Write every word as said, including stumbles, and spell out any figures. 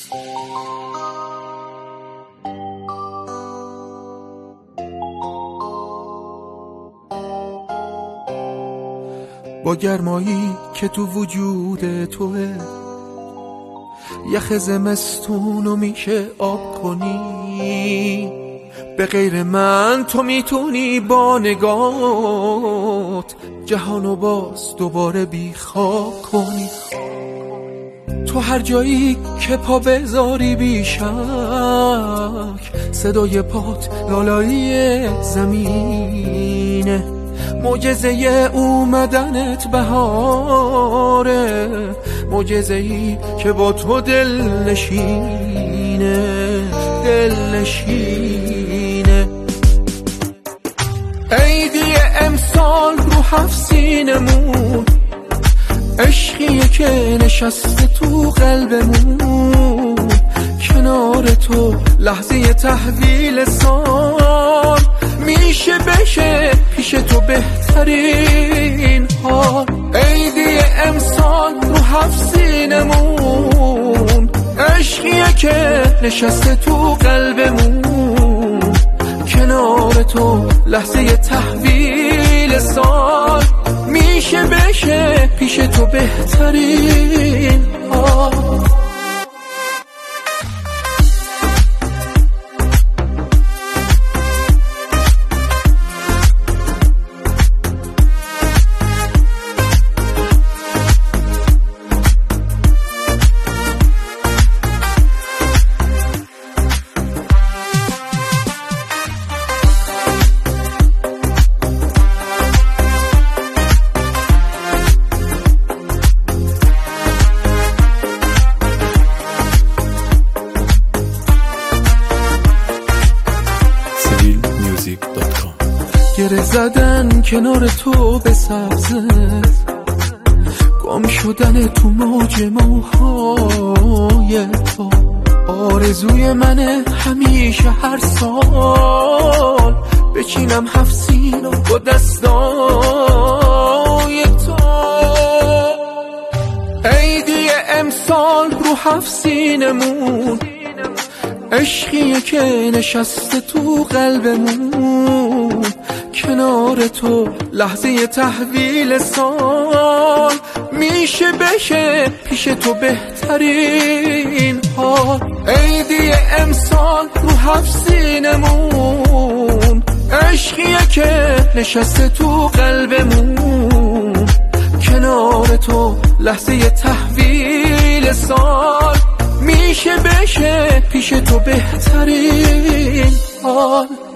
با گرمایی که تو وجود توه، یخ زمستونو میشه آب کنی. به غیر من تو میتونی با نگات جهانو باز دوباره بیخواب کنی. تو هر جایی که پا بذاری بیشک، صدای پات لالایی زمینه. معجزه اومدنت بهاره، معجزه ای که با تو دل نشینه، دل نشینه. عیدی امسال رو هفت سینمون، عشقیه که نشسته تو قلبمون. کنار تو لحظه تحویل سال میشه بشه پیش تو بهترین حال. عیدی امسال رو هفت سینمون، عشقیه که نشسته تو قلبمون. کنار تو لحظه تحویل سال میشه بشه پیش تو بهترین حال. گره زدن کنار تو به سبزه، گم شدن تو موج موهای تو. آرزوی منه همیشه هر سال بچینم هفت سینو با دستای تو. عیدی امسال رو هفت سینمون، عشقیه که نشسته تو قلبمون. کنار تو لحظه تحویل سال میشه بشه پیش تو بهترین حال. عیدی امسال رو هفت سینمون، عشقیه که نشسته تو قلبمون. کنار تو لحظه تحویل سال میشه بشه پیش تو بهترین حال.